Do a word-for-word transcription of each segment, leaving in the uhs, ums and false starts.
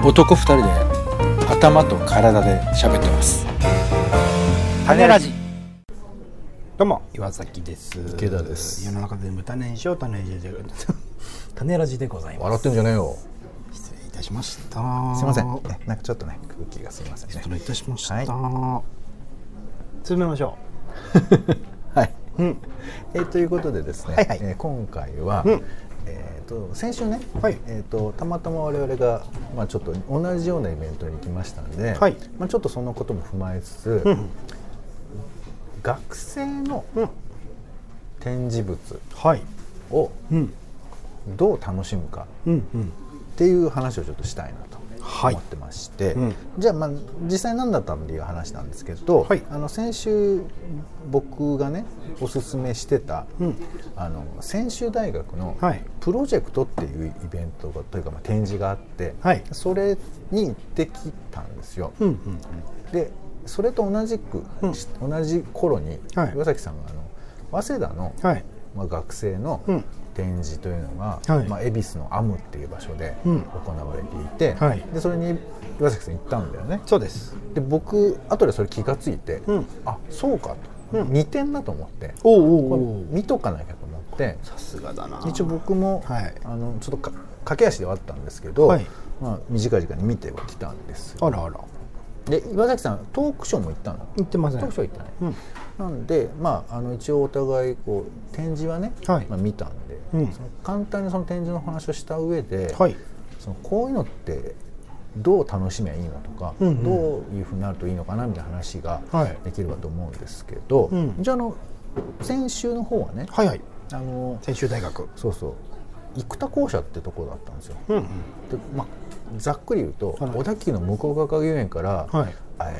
男二人で頭と体で喋ってます。 種ラジ。どうも岩崎です。 池田です。 世の中で無種にしよう種ラジで種ラジでございます。 笑ってんじゃねえよ。 失礼いたしました。 すいません。なんかちょっとね空気がすいませんね。 失礼いたしました。 はい、 進めましょう。はい。 うん。 えー、ということでですね。はいはい、えー、今回は。うんえー、と先週ね、はいえー、とたまたま我々が、まあ、ちょっと同じようなイベントに行きましたんで、はいまあ、ちょっとそのことも踏まえつつ、うん、学生の展示物をどう楽しむかっていう話をちょっとしたいなと思ってまして、はいうん、じゃあ、まあ、実際何だったのっていう話なんですけど、はい、あの先週僕がねおすすめしてた、うん、あの専修大学のプロジェクトっていうイベントがというか、まあ、展示があって、はい、それに行ってきたんですよ、うんうんうん、でそれと同じく、うん、同じ頃に、はい、岩崎さんがあの早稲田の、はいまあ、学生の展示というのが、はいまあ、恵比寿のアムっていう場所で行われていて、うんはい、でそれに岩崎さん行ったんだよね。 そうです。 で僕後でそれ気がついて、うん、あそうかと、うん、似てんなと思っておうおうおう見とかなきゃと思ってさすがだな。 一応僕も、はい、あのちょっとか駆け足ではあったんですけど、はいまあ、短い時間に見てはきたんですよ。 あらあら。で岩崎さんトークショーも行ったの？ 行ってません。 トークショー行ったね、うんなんで、まあ、あの一応お互いこう展示はね、はいまあ、見たんで、うん、その簡単にその展示の話をした上で、はい、そのこういうのってどう楽しめばいいのとか、うんうん、どういうふうになるといいのかなみたいな話ができればと思うんですけど、はい、じゃあ、あの先週の方はね、はいはい、あの専修大学そうそう生田校舎ってところだったんですよ、うんうんでまあ、ざっくり言うと、はい、小田急の向ヶ丘遊園から、はい、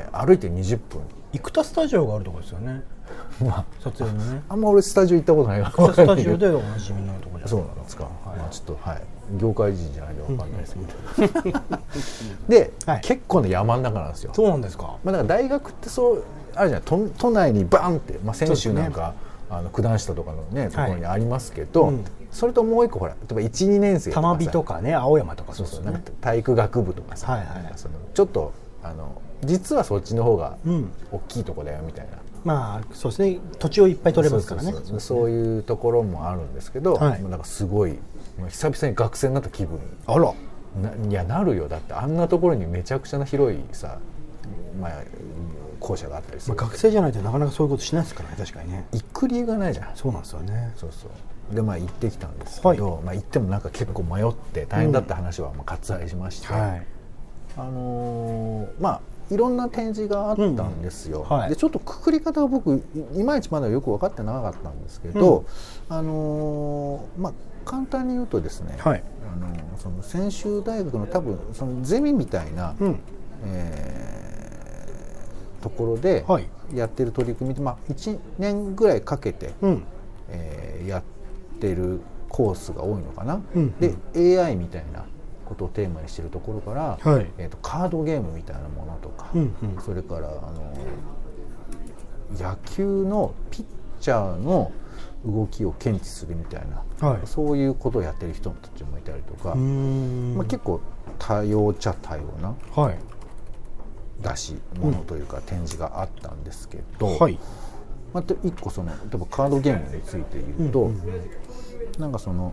歩いてにじゅっぷん生田スタジオがあるところですよね。まあ、撮影のね。 あんま俺スタジオ行ったことないから。 スタジオでおなじみのところじゃないですか。 そうなんですか。はいまあ、ちょっとはい業界人じゃないと分かんないですけど。で、はい、結構ね山の中なんですよ。 そうなんですか。 まあだから大学ってそうあるじゃない。都, 都内にバンって、まあ、先週なんか、ね、あの九段下とかのねところにありますけど、はいうん、それともう一個ほら例えばいち、にねん生とかさ。 玉美とかね青山とかそうそう、ね、なんか体育学部とかさ、はいはい、そのちょっとあの実はそっちの方が大きいとこだよみたいな、うん、まあそうですね土地をいっぱい取れますからね。 そうそうそうそういうところもあるんですけど、はい、なんかすごい久々に学生になった気分。 あらないやなるよ。だってあんなところにめちゃくちゃな広いさ、まあ、校舎があったりする、 まあ、学生じゃないとなかなかそういうことしないですからね。確かにね行く理由がないじゃん。 そうなんですよね。 そうそうでまあ行ってきたんですけど、はいまあ、行ってもなんか結構迷って大変だった話はまあ割愛しまして、うんはいあのー、まあいろんな展示があったんですよ、うんはい、でちょっとくくり方が僕いまいちまだよく分かってなかったんですけど、うんあのーまあ、簡単に言うとですね、はいあのー、その専修大学の多分そのゼミみたいな、うんえー、ところでやってる取り組みで、まあ、いちねんぐらいかけて、うんえー、やってるコースが多いのかな、うんうん、で エーアイ みたいなことをテーマにしているところから、はいえー、とカードゲームみたいなものとか、うんうん、それからあの野球のピッチャーの動きを検知するみたいな、はい、そういうことをやってる人たちもいたりとか、まあ、結構多様っちゃ多様な出し物というか展示があったんですけど、うんはいまたいっこその例えばカードゲームについて言うと、うんうんうん、なんかその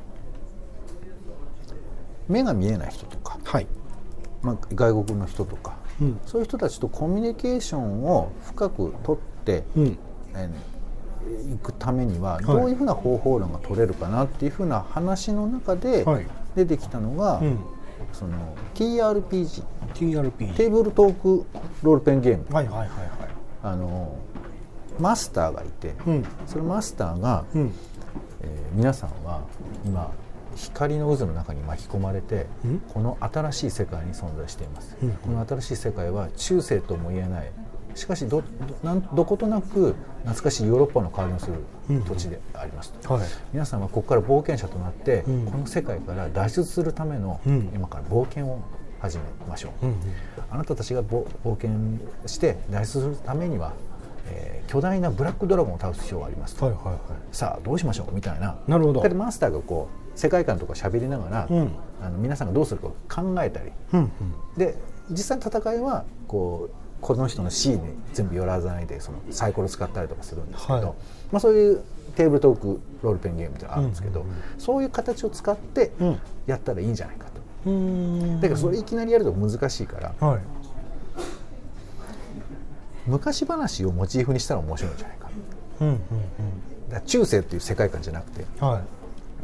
目が見えない人とか、はいまあ、外国の人とか、うん、そういう人たちとコミュニケーションを深く取って、うんえー、いくためにはどういうふうな方法論が取れるかなっていうふうな話の中で出てきたのが、はいうん、その ティーアールピージー、ティーアールピージー テーブルトークロールペンゲーム、はいはいはいはい、あのマスターがいて、うん、そのマスターが、うんえー、皆さんは今光の渦の中に巻き込まれて、うん、この新しい世界に存在しています、うん、この新しい世界は中世とも言えない、しかし ど, ど, なんどことなく懐かしいヨーロッパの代わりをする土地でありますと、うんはい、皆さんはここから冒険者となって、うん、この世界から脱出するための、うん、今から冒険を始めましょう、うんうん、あなたたちが冒険して脱出するためにはえー、巨大なブラックドラゴンを倒す必要がありますと、はいはいはい、さあどうしましょうみたいな。 なるほど。 でマスターがこう世界観とか喋りながら、うん、あの皆さんがどうするかを考えたり、うんうん、で実際の戦いはこうこの人の シー に全部寄らないでそのサイコロ使ったりとかするんですけど、はい、まあ、そういうテーブルトークロールペンゲームってあるんですけど、うんうんうん、そういう形を使ってやったらいいんじゃないかと、うん、だからそれいきなりやると難しいから、はい、昔話をモチーフにしたら面白いんじゃないか、うんうんうん、だから中世っていう世界観じゃなくて、はい、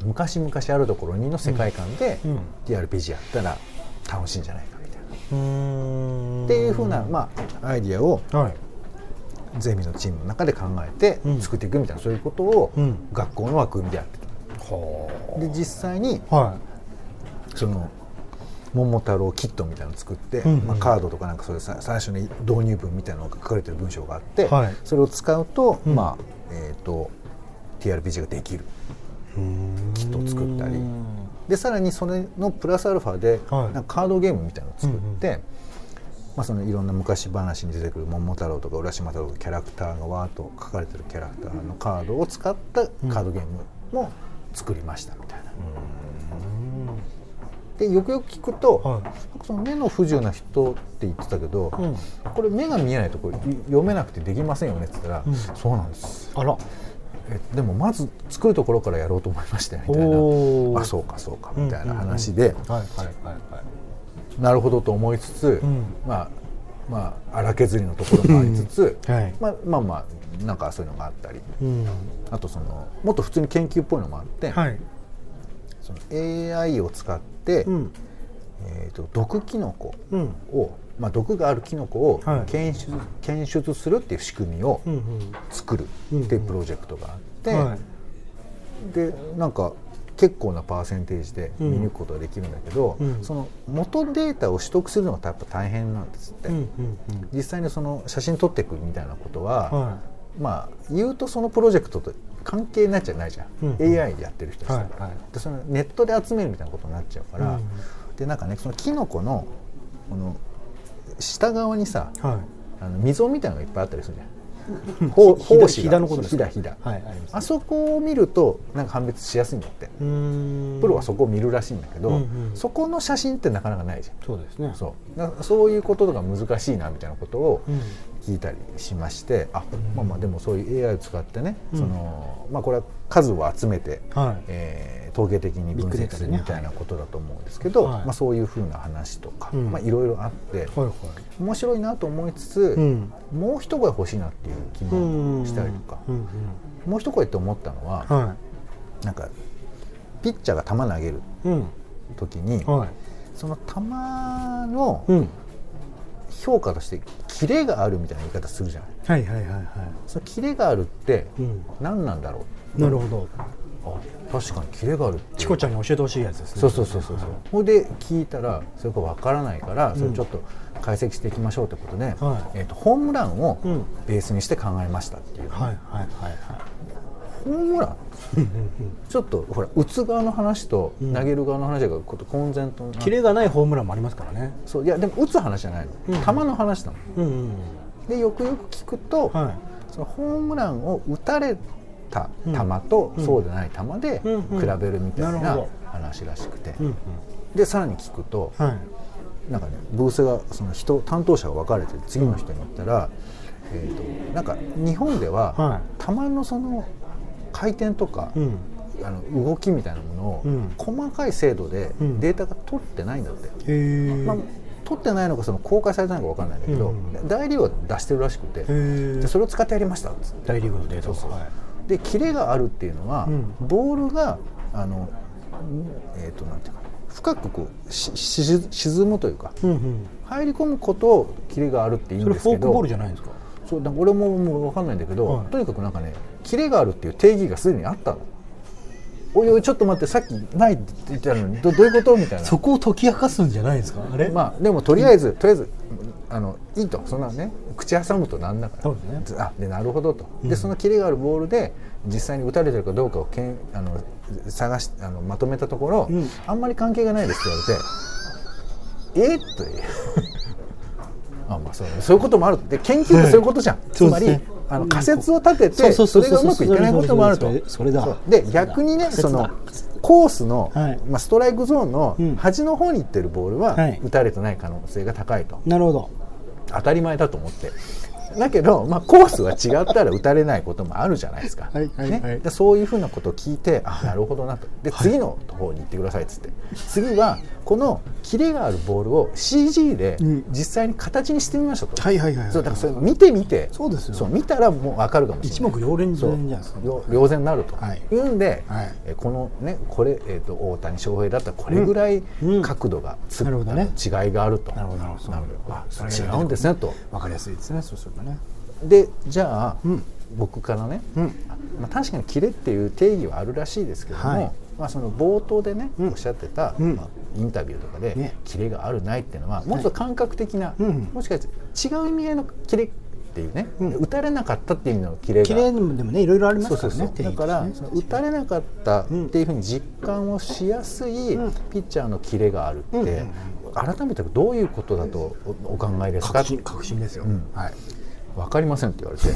昔々あるところにの世界観で ティーアールピージー やったら楽しいんじゃないかみたいな、うーんっていう風な、まあ、アイディアを、はい、ゼミのチームの中で考えて作っていくみたいな、うん、そういうことを学校の枠組みでやってた、うん、で実際に、はい、その桃太郎キットみたいなのを作って、うんうん、まあ、カードとかなんかそれ最初に導入文みたいなのが書かれてる文章があって、はい、それを使うと、うん、まあえーと、ティーアールピージー ができるキットを作ったりで、さらにそれのプラスアルファで、はい、なんかカードゲームみたいなのを作って、うんうん、まあ、そのいろんな昔話に出てくる桃太郎とか浦島太郎とかキャラクターがわーっと書かれてるキャラクターのカードを使ったカードゲームも作りましたみたいな、うん、でよくよく聞くと、はい、その目の不自由な人って言ってたけど、うん、これ目が見えないとこれ読めなくてできませんよねって言ったら、うん、そうなんです、あら、えでもまず作るところからやろうと思いましたよみたいな、あそうかそうかみたいな話で、なるほどと思いつつ、うん、まあまあ荒削りのところもありつつ、はい、まあまあまあなんかそういうのがあったり、うん、あとそのもっと普通に研究っぽいのもあって、はい、その エーアイ を使って、うん、えーと毒キノコを、うんまあ、毒があるキノコを検出、はい、検出するっていう仕組みを作るっていうプロジェクトがあって、うんうんはい、でなんか結構なパーセンテージで見抜くことができるんだけど、うん、その元データを取得するのがやっぱ大変なんですって、うんうんうん、実際にその写真撮っていくみたいなことは、はい、まあ言うとそのプロジェクトと関係になっちゃないじゃん、うんうん、エーアイ でやってる人たちだから、はいはい、でそのネットで集めるみたいなことになっちゃうから、うん、でなんかねそのキノコのこの下側にさ、はい、あの溝みたいなのがいっぱいあったりするじゃん胞子がひだひだ、はい、ありますね、あそこを見るとなんか判別しやすいんだって、うーんプロはそこを見るらしいんだけど、うんうん、そこの写真ってなかなかないじゃん。そうですね。そうだそういうことが難しいなみたいなことを聞いたりしまして、うん、あ、まあまあでもそういう エーアイ を使ってね、うん、そのまあこれは数を集めて、はいえー、統計的に分析するみたいなことだと思うんですけど、はいまあ、そういうふうな話とか、うんまあ、いろいろあって、はいはい、面白いなと思いつつ、うん、もう一声欲しいなっていう気もしたりとか、うんうんうん、もう一声って思ったのは、はい、なんかピッチャーが球投げる時に、うんはい、その球の評価としてキレがあるみたいな言い方するじゃない、はいはいはいはい、そのキレがあるって何なんだろう、うん、なるほど、あ確かにキレがあるってチコちゃんに教えてほしいやつですね。 そうそうそうそう、はい、それで聞いたらそれが分からないからそれちょっと解析していきましょうということで、うんえー、とホームランをベースにして考えましたっていう、ねうん、はいはいはいはい、ホームランちょっとほら打つ側の話と投げる側の話が混然と、うん、 キレがないホームランもありますからね。 そういやでも打つ話じゃないの、うん、球の話なの、うんうん、でよくよく聞くと、はい、そのホームランを打たれた球とそうでない球で比べるみたいな話らしくて、でさらに聞くと、はい、なんかねブースがその人担当者が分かれて次の人に言ったら、えーとなんか日本では球のその回転とか、うん、あの動きみたいなものを、うん、細かい精度でデータが取ってないんだって、うんまあ、取ってないのかその公開されてないのか分からないんだけど、うん、大リーグは出してるらしくて、でそれを使ってやりましたっつって大リーグのデータを、はい、でキレがあるっていうのは、うん、ボールがあの、えー、となんていうか深くこうしし沈むというか、うんうん、入り込むことをキレがあるって言うんですけど、 それフォークボールじゃないんですか。 そうだ俺ももう分かんないんだけど、はい、とにかくなんかねキレがあるっていう定義がすでにあったの。おいおいちょっと待ってさっきないって言ってたのに ど, どういうことみたいなそこを解き明かすんじゃないですかあれ、 まあ、でもとりあえず、うん、とりあえずあのいいとそんなね口挟むとなんだから、そうですね、あでなるほどと、うん、でそのキレがあるボールで実際に打たれてるかどうかをけんあの探しあのまとめたところ、うん、あんまり関係がないですって言われてえっというあ、まあ、そう, そういうこともあるで研究ってそういうことじゃん、うん、つまり、ね、 あの仮説を立ててそれがうまくいかないこともあると。 それだ。 で逆にねそのコースの、はい、まあ、ストライクゾーンの端の方に行ってるボールは打たれてない可能性が高いと。 なるほど。 当たり前だと思って。だけど、まあ、コースは違ったら打たれないこともあるじゃないですか。はいはいはい、ね、でそういうふうなことを聞いて、あ、なるほどなと。で次の方に行ってくださいっつって、次はこのキレがあるボールを シージー で実際に形にしてみましょうと。はいはいはいはい、そうだからそれ見てみて、そうですよ、そう見たらもう分かるかもしれない。 一目瞭然じゃないですか。 瞭然になると、はい、いうんで、はい、えこのねこれ、えー、と大谷翔平だったらこれぐらい角度がつ、うんうん、ね、違いがあると。なるほどなるほど。あ、それ違うんですねと。 分かりやすいですね。そうするとね。 でじゃあ、うん、僕からね、うん、まあ、確かにキレっていう定義はあるらしいですけども、はい、まあ、その冒頭でね、うん、おっしゃってた、うん、まあ、インタビューとかで、ね、キレがあるないっていうのはもっと感覚的な、はい、もしかして違う意味合いのキレっていうね、うん、打たれなかったっていう意味のキレがキレでもねいろいろありますからね。そうそうそう、 だからその打たれなかったっていうふうに実感をしやすいピッチャーのキレがあるって、うんうん、改めてどういうことだとお考えですか。 確信、確信ですよ、うん、はい。 分かりませんって言われて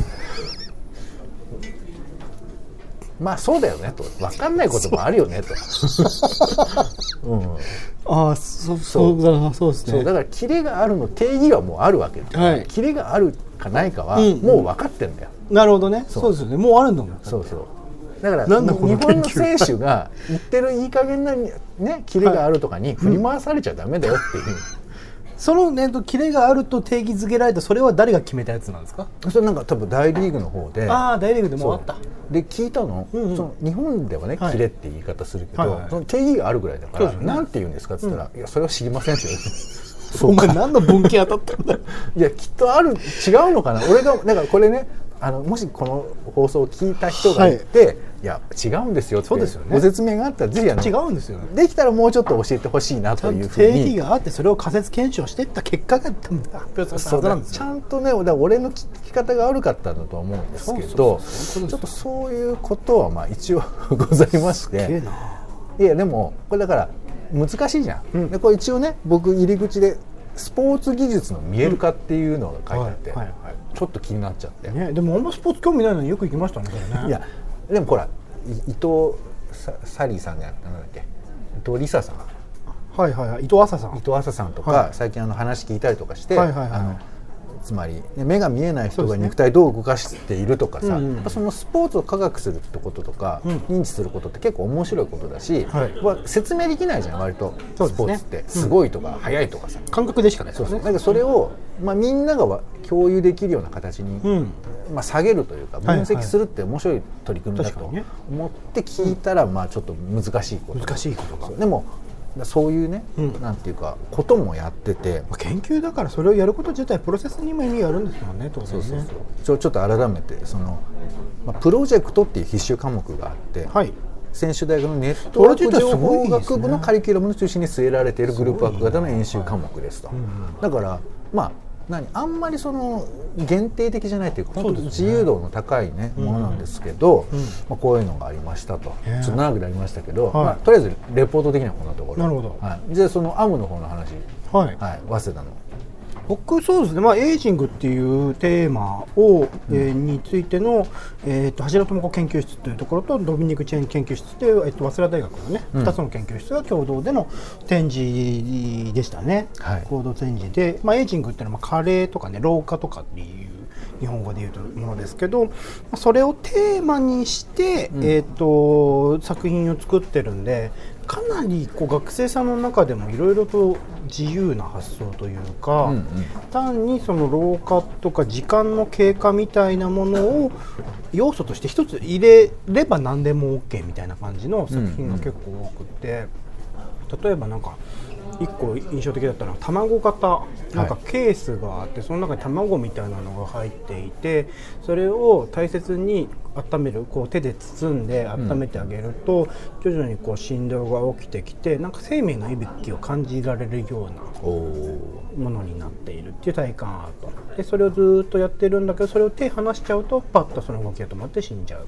まあそうだよねと、分かんないこともあるよねとうん、 ああ、そうそうだ、そうですね。 そうだからキレがあるの定義はもうあるわけで、はい、キレがあるかないかはもう分かってんだよ、 うん、なるほどね。そうですよね、もうあるんだもん。 そうそう、だから日本の選手が言ってるいい加減な、ね、キレがあるとかに振り回されちゃダメだよっていう、はい、うん、 そのね、キレがあると定義づけられた、それは誰が決めたやつなんですか。 それなんか多分大リーグの方で、 ああ、大リーグでもあった。 で聞いたの、うんうん、その日本ではね、はい、キレって言い方するけど、はいはいはい、その定義があるぐらいだから、ね、なんて言うんですかって言ったら、うん、いやそれは知りませんって言われてお前何の文系当たったんだいやきっとある、違うのかな。俺がだからこれね、あのもしこの放送を聞いた人がいて、はい、いや違うんですよってご説明があったらぜひあの違うんですよ、ね、 できたらもうちょっと教えてほしいなというふうに。 定義があってそれを仮説検証していった結果が発表されたはずなんですよ。 ちゃんとね、だから俺の聞き方が悪かったんだとは思うんですけど、ちょっとそういうことはまあ一応ございまして、いやでもこれだから難しいじゃん、うん、でこれ一応ね僕入り口でスポーツ技術の見える化っていうのが書いてあって、うん、はいはいはい、ちょっと気になっちゃって、 ね、でもあんまスポーツ興味ないのによく行きましたね。 いやでもほら伊藤サリーさんがなんだっけ、伊藤理沙さん、 はいはいはい、伊藤麻さん、 伊藤麻さんとか、はい、最近あの話聞いたりとかして、はいはいはい、あのつまり目が見えない人が肉体どう動かしているとかさ、ね、うんうん、やっぱそのスポーツを科学するってこととか、うん、認知することって結構面白いことだし、はい、説明できないじゃん割とスポーツって、すごいとか、うん、速いとかさ感覚でしかない。 そうそう、だからそれを、まあ、みんなが共有できるような形に、うん、まあ、下げるというか分析するって面白い取り組みだと思って聞いたら、まあちょっと難しいこと、 難しいことが、 でもそういうね、うん、なんていうかこともやってて、 まあ、研究だからそれをやること自体プロセスにも意味があるんですもんね。当然ね。そうそうそう、 ちょ、ちょっと改めてその、まあ、プロジェクトっていう必修科目があって、はい、専修大学のネットワーク情報学部のカリキュラムの中心に据えられているグループワーク型の演習科目ですと、はい、だからまあ何あんまりその限定的じゃないというか、本当自由度の高い、ね、ものなんですけど、うんうん、まあ、こういうのがありましたと、ちょっと長くなりましたけど、はい、まあ、とりあえずレポート的にはこんなところ。 なるほど、 はい、じゃあそのアムの方の話、はいはい、早稲田の僕そうですね、まあ、エイジングっていうテーマを、うん、えー、についての、えー、と橋田智子研究室というところとドミニク・チェン研究室という、えー、と早稲田大学のね、うん、ふたつの研究室が共同での展示でしたね、はい、合同展示で、まあ、エイジングっていうのは、まあ、加齢とかね老化とかっていう日本語でいうとものですけど、それをテーマにして、うん、えー、と作品を作ってるんで、かなりこう学生さんの中でもいろいろと自由な発想というか、うんうん、単にその老化とか時間の経過みたいなものを要素として一つ入れれば何でも OK みたいな感じの作品が結構多くて、うんうん、例えばなんかいっこ印象的だったのは卵型なんかケースがあって、はい、その中に卵みたいなのが入っていて、それを大切に温める、こう手で包んで温めてあげると、うん、徐々にこう振動が起きてきて、なんか生命の息吹を感じられるようなものになっているっていう体感アートで、それをずっとやってるんだけど、それを手離しちゃうとパッとその動きが止まって死んじゃうみたい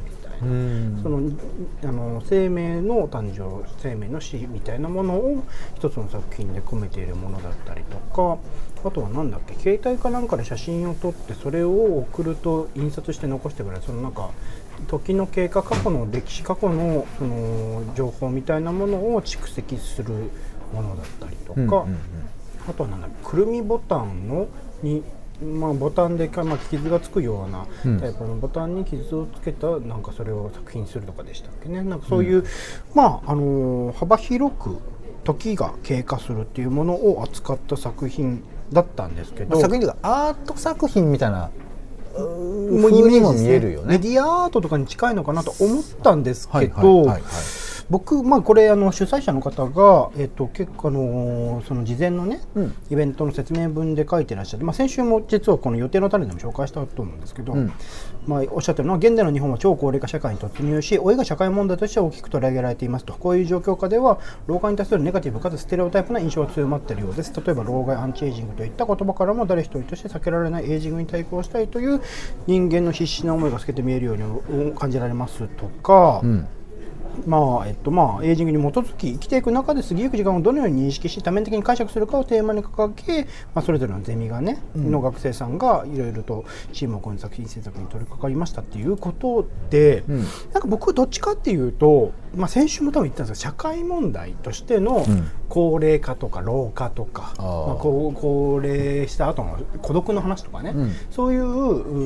うん、そのあの生命の誕生、生命の死みたいなものを一つの作品で込めているものだったりとか、あとはなんだっけ、携帯かなんかで写真を撮ってそれを送ると印刷して残してくれる、そのなんか時の経過、過去の歴史、過去のその情報みたいなものを蓄積するものだったりとか、うんうんうん、あとはなんだろう、くるみボタンのに、まあ、ボタンで、まあ、傷がつくようなタイプのボタンに傷をつけた、なんかそれを作品するとかでしたっけね。なんかそういう、うん、まああのー、幅広く時が経過するっていうものを扱った作品だったんですけど、まあ、 作品というかアート作品みたいな風にも見えるよね。 メディアアートとかに近いのかなと思ったんですけど、僕、まあ、これあの主催者の方が、えっと、結構あのその事前のね、うん、イベントの説明文で書いてらっしゃって、まあ、先週も実はこの予定の種でも紹介したと思うんですけど、うん、まあ、おっしゃってるのは、現代の日本は超高齢化社会に突入し、老いが社会問題として大きく取り上げられていますと。こういう状況下では老化に対するネガティブかつステレオタイプな印象が強まっているようです。例えば老害、アンチエイジングといった言葉からも誰一人として避けられないエイジングに対抗したいという人間の必死な思いが透けて見えるように感じられますとか、うん、まあえっとまあ、エイジングに基づき生きていく中で過ぎゆく時間をどのように認識し多面的に解釈するかをテーマに掲げ、まあ、それぞれのゼミがね、うん、の学生さんがいろいろとチームを組んで作品制作に取り掛かりましたっていうことで、うん、なんか僕はどっちかっていうと、まあ、先週も多分言ったんですけど、社会問題としての高齢化とか老化とか、うん、まあ、高齢した後の孤独の話とかね、うん、そういう、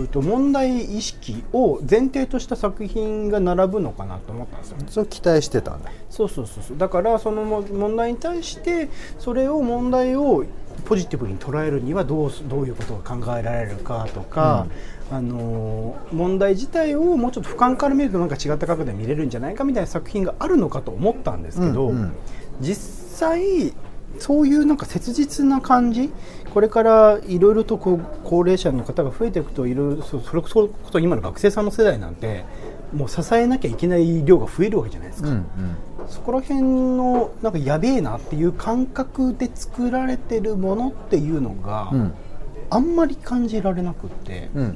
うと問題意識を前提とした作品が並ぶのかなと思ったんですよ。 それ期待してたんだ。 そうそうそうそう。だからその問題に対してそれを問題をポジティブに捉えるにはどうどういうことが考えられるかとか、うん、あの問題自体をもうちょっと俯瞰から見るとなんか違った角度で見れるんじゃないかみたいな作品があるのかと思ったんですけど、うんうん、実際そういうなんか切実な感じ、これからいろいろとこう高齢者の方が増えていくと、いろいろそれこそ今の学生さんの世代なんてもう支えなきゃいけない量が増えるわけじゃないですか、うんうん、そこら辺のなんかやべえなっていう感覚で作られてるものっていうのが、うん、あんまり感じられなくって、うんうん、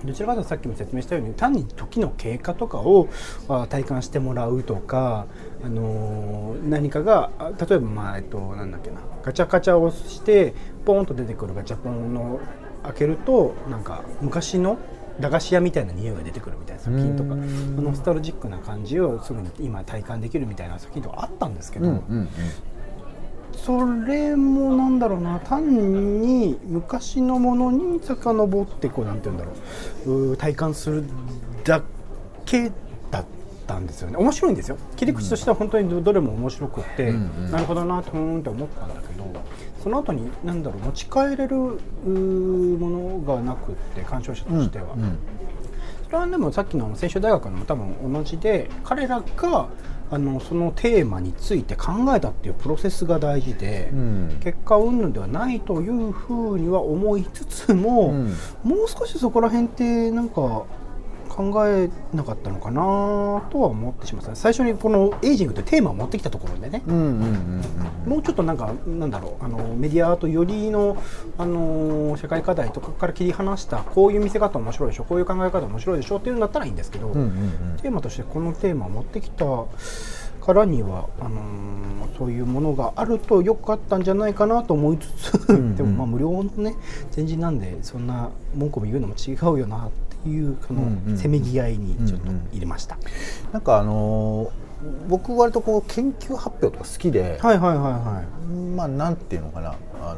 どちらかというとさっきも説明したように単に時の経過とかを体感してもらうとか、あのー、何かが例えば、まあえっと、なんだっけな、ガチャガチャをしてポーンと出てくるガチャポンの開けるとなんか昔の駄菓子屋みたいな匂いが出てくるみたいな作品とか、ノスタルジックな感じをすぐに今体感できるみたいな作品とかあったんですけど、うんうんうん、それもなんだろうな、単に昔のものに遡ってこうなんて言うんだろう、う体感するだけだったんですよね。面白いんですよ、切り口としては本当にどれも面白くって、うんうん、なるほどなとーんって思ったんだけど、その後に何だろう、持ち帰れるものがなくって、鑑賞者としては、うんうん、それはでもさっきの専修大学のも多分同じで、彼らがあのそのテーマについて考えたっていうプロセスが大事で、うん、結果云々ではないというふうには思いつつも、うん、もう少しそこら辺ってなんか考えなかったのかなとは思ってしまった。最初にこのエイジングというテーマを持ってきたところでね、もうちょっとなんかなんだろう、あのメディアアートよりの、あの社会課題とかから切り離した、こういう見せ方面白いでしょ、こういう考え方面白いでしょっていうんだったらいいんですけど、うんうんうん、テーマとしてこのテーマを持ってきたからにはあのー、そういうものがあると良かったんじゃないかなと思いつつ、うんうん、でもまあ無料のね展示なんでそんな文句も言うのも違うよなっていうこのせめぎ合いにちょっと入れました。うんうんうん、 なんかあのー、僕割とこう研究発表とか好きで、 はいはいはいはい、 まあなんていうのかな、あの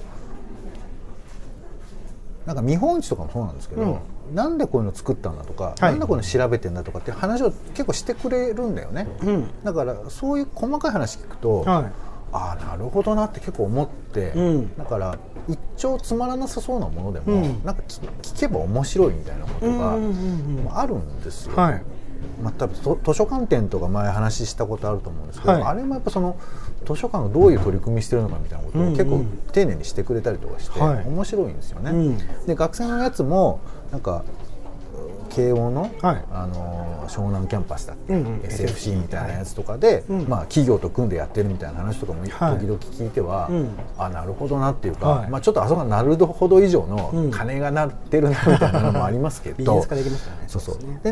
ー、なんか見本市とかもそうなんですけど、うん、なんでこういうの作ったんだとか、はい、なんでこういうの調べてんだとかっていう話を結構してくれるんだよね、うん、だからそういう細かい話聞くと、はい、ああなるほどなって結構思って、うん、だから一丁つまらなさそうなものでも、うん、なんか 聞, 聞けば面白いみたいなことがあるんですよ、はい、まあ、多分図書館展とか前話したことあると思うんですけど、はい、あれもやっぱその図書館がどういう取り組みしてるのかみたいなことを結構丁寧にしてくれたりとかして面白いんですよね、うん、で学生のやつもなんか慶応の、はい、あの湘南キャンパスだっけ、うんうん、エスエフシー みたいなやつとかで、はい、まあ、企業と組んでやってるみたいな話とかも時々聞いては、はい、うん、あなるほどなっていうか、はい、まあ、ちょっとあそこがなるほど以上の金がなってるなみたいなのもありますけど、 ビジネス化できますからね。 そうそうでね、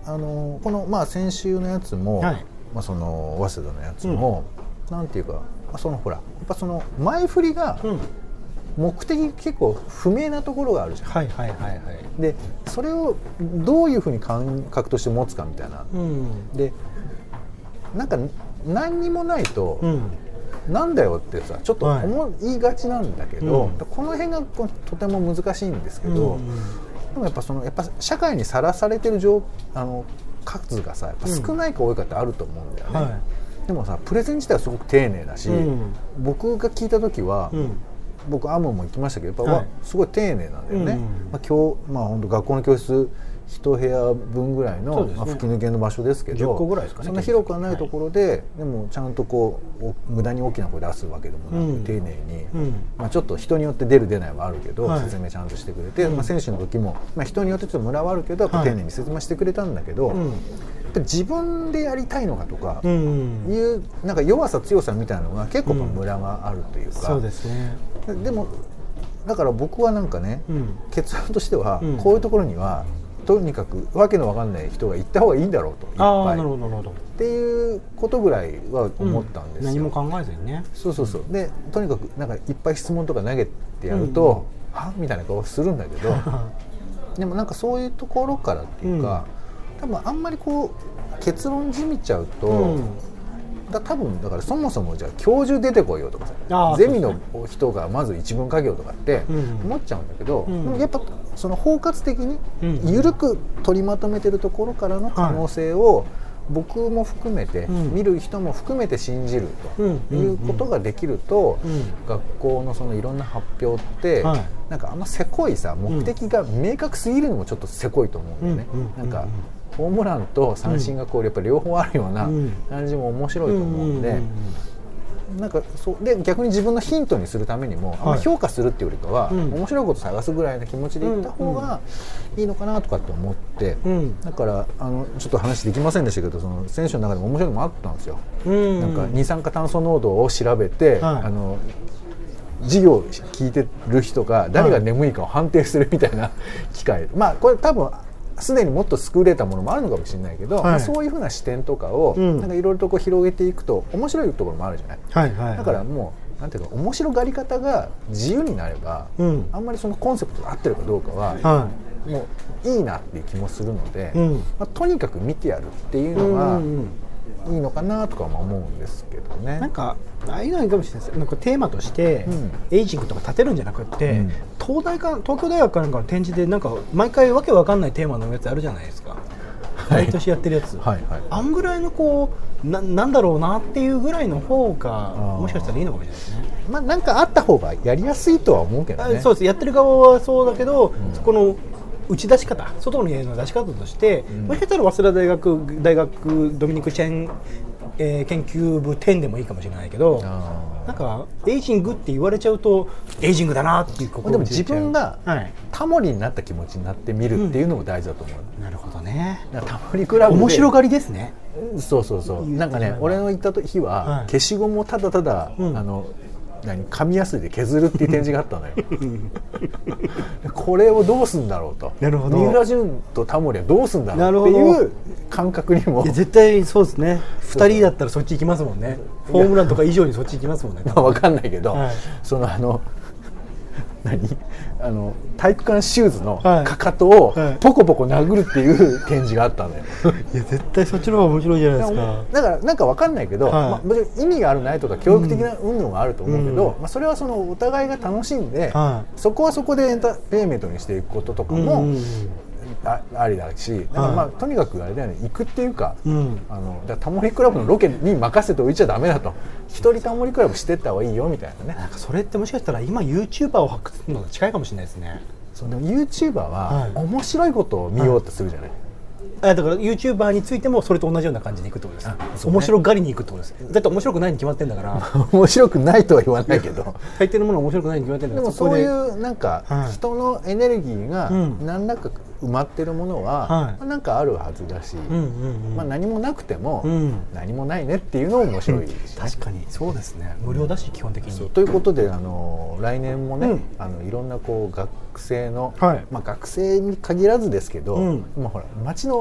あのこの、まあ、先週のやつも、はい、まあ、その早稲田のやつも、うん、なんていうかそのほらやっぱその前振りが、うん、目的結構不明なところがあるじゃん。はいはいはいはい。でそれをどういうふうに感覚として持つかみたいな、うん、でなんか何にもないと、うん、なんだよってさちょっと思いがちなんだけど、はい、この辺がとても難しいんですけど、うん、でもやっぱそのやっぱ社会にさらされてる状あの数がさやっぱ少ないか多いかってあると思うんだよね、うんはい、でもさプレゼン自体はすごく丁寧だし、うん、僕が聞いた時は、うん、僕アムも言ってましたけどやっぱ、はい、すごい丁寧なんだよね、うんまあ今日まあ、本当学校の教室一部屋分ぐらいの、ねまあ、吹き抜けの場所ですけどじゅっこぐらいですかね、そんな広くはないところで、はい、でもちゃんとこう無駄に大きな声出すわけでもなく、うん、丁寧に、うんまあ、ちょっと人によって出る出ないはあるけど、はい、説明ちゃんとしてくれて、うんまあ、選手の時も、まあ、人によってちょっとムラはあるけどやっぱ丁寧に説明してくれたんだけど、はいうん自分でやりたいのかとかいう、うんうん、なんか弱さ強さみたいなのが結構ムラがあるというか、うん、そうですね。でもだから僕はなんかね、うん、結論としては、うん、こういうところにはとにかくわけのわかんない人が行った方がいいんだろうといっぱいあなるほどなるほどっていうことぐらいは思ったんですよ、うん、何も考えずにね。そうそうそう。でとにかくなんかいっぱい質問とか投げてやると、うん、はみたいな顔するんだけどでもなんかそういうところからっていうか、うん多分あんまりこう結論じみちゃうと、うん、だ多分だからそもそもじゃあ教授出てこいよとかさゼミの人がまず一文書けよとかって思っちゃうんだけど、うん、でもやっぱその包括的に緩く取りまとめてるところからの可能性を、はい僕も含めて、うん、見る人も含めて信じるということができると、うんうんうん、学校のそのいろんな発表って、はい、なんかあんませこいさ目的が明確すぎるのもちょっとせこいと思うんだよね、うんうんうんうん、なんかホームランと三振がこうやっぱり両方あるような感じも面白いと思うんで、うんうんうんうん、なんかそうで逆に自分のヒントにするためにも、はい、あんま評価するっていうよりかは、うん、面白いこと探すぐらいの気持ちでいった方がいいのかなとかって思って、うん、だからあのちょっと話できませんでしたけどその選手の中でも面白いのもあったんですよ、うん、なんか二酸化炭素濃度を調べて、はい、あの授業を聞いてる人が誰が眠いかを判定するみたいな機械、はい、まあこれ多分すでにもっと優れたものもあるのかもしれないけど、はいまあ、そういうふうな視点とかをいろいろとこう広げていくと面白いところもあるじゃない、はいはいはい、だからもうなんていうか面白がり方が自由になれば、うん、あんまりそのコンセプトが合ってるかどうかは、はい、もういいなっていう気もするので、うんまあ、とにかく見てやるっていうのがいいのかなとかも思うんですけどね。なんかああいうのはいいかもしれないです。なんかテーマとして、うん、エイジングとか立てるんじゃなくて、うん、東大か東京大学かなんかの展示でなんか毎回わけわかんないテーマのやつあるじゃないですか。毎年やってるやつ、はいはいはい、あんぐらいのこう な, なんだろうなっていうぐらいの方がもしかしたらいいのかもしれないですね。まあなんかあった方がやりやすいとは思うけどね。そうです。やってる側はそうだけど、うん、そこの打ち出し方外の出し方として、うん、もしかしたら早稲田大学大学ドミニク・チェン、えー、研究部じゅうでもいいかもしれないけどなんかエイジングって言われちゃうとエイジングだなっていう心でも自分がタモリになった気持ちになってみるっていうのも大事だと思う、うん、なるほどね。タモリクラブで面白がりですね。そうそうそうなんかね俺の行った日は、はい、消しゴムをただただ、うん、あの何紙やすりで削るっていう展示があったのよこれをどうするんだろうとなるほど三浦淳とタモリはどうするんだろうっていう感覚にもいや絶対そうですね。ふたりだったらそっち行きますもんね。ホームランとか以上にそっち行きますもんねまあ分かんないけど、はい、そのあの何あの体育館シューズのかかとをポコポコ殴るっていう展示があったのよ、はい、いや絶対そっちの方が面白いじゃないですか。だからなんか分かんないけど、はいまあ、もちろん意味があるないとか教育的な運動があると思うけど、うんまあ、それはそのお互いが楽しんで、はい、そこはそこでエンターテインメントにしていくこととかも、うんあ, ありだしだからまあ、はい、とにかくあれだよね行くっていうか、うん、あのだタモリクラブのロケに任せておいちゃダメだと一人タモリクラブしてった方がいいよみたいなね。なんかそれってもしかしたら今 YouTuber を発掘するのが近いかもしれないですね。そうでも YouTuber は面白いことを見ようとするじゃない、はい、あだから YouTuber についてもそれと同じような感じでいくってことです。ね、面白がりにいくってことです。だって面白くないに決まってんだから面白くないとは言わないけど大抵のものは面白くないに決まってんだから。でもそういうなんか人のエネルギーが何らか埋まってるものは、はい、なんかあるはずだし、うんうんうんまあ、何もなくても、うん、何もないねっていうのも面白いし、ねうん、確かにそうですね。無料だし基本的に。ということであの来年もね、うん、あのいろんなこう学生の、はいまあ、学生に限らずですけど、うんまあ、ほら町の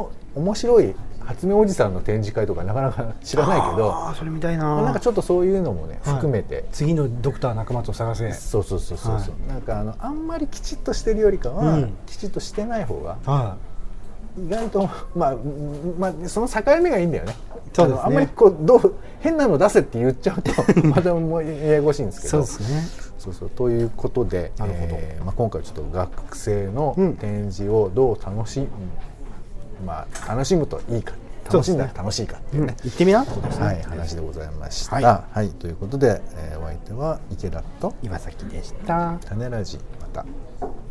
の面白い発明おじさんの展示会とかなかなか知らないけど、 あそれみたいな、 なんかちょっとそういうのもね、はい、含めて次のドクター中松を探せ、 そうそうそうそう、はい、なんかあのあんまりきちっとしてるよりかは、うん、きちっとしてない方が、はい、意外と、まあまあ、その境目がいいんだよね。そうですね、あんまりこうどう変なの出せって言っちゃうとまたもうややこしいんですけど、そうですね、そうそうということで、えーまあ、今回ちょっと学生の展示をどう楽しむ、うん、まあ、楽しむといいか、楽しんだら楽しいかっていうね、 うん、行ってみなってことですね、 はい、話でございました。はい、はい、ということで、えー、お相手は池田と岩崎でした。 種ラジ、また。